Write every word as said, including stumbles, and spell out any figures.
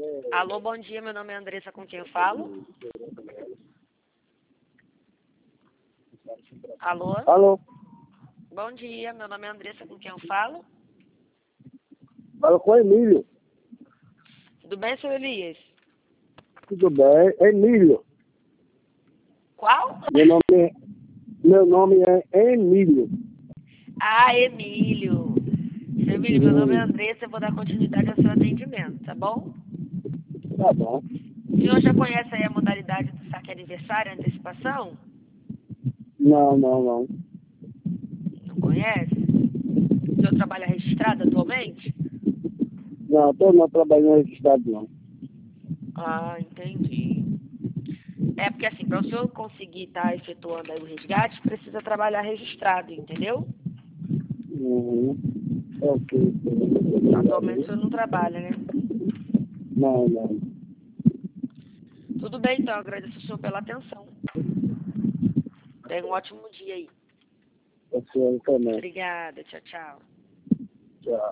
Alô, bom dia, meu nome é Andressa, com quem eu falo? Alô? Alô? Bom dia, meu nome é Andressa, com quem eu falo? Fala com o Emílio. Tudo bem, seu Elias? Tudo bem? Emílio. Qual? Meu nome é, meu nome é Emílio. Ah, Emílio. Seu Emílio, meu nome é Andressa, eu vou dar continuidade ao seu atendimento, tá bom? Tá bom. O senhor já conhece aí a modalidade do saque aniversário, antecipação? Não, não, não. Não conhece? O senhor trabalha registrado atualmente? Não, estou não trabalhando registrado, não. Ah, entendi. É porque assim, para o senhor conseguir estar efetuando aí o resgate, precisa trabalhar registrado, entendeu? Uhum. Ok. Atualmente o senhor não trabalha, né? Não, não. Tudo bem, então, eu agradeço o senhor pela atenção. Tenha um ótimo dia aí. Você também. Obrigada, tchau, tchau. Tchau.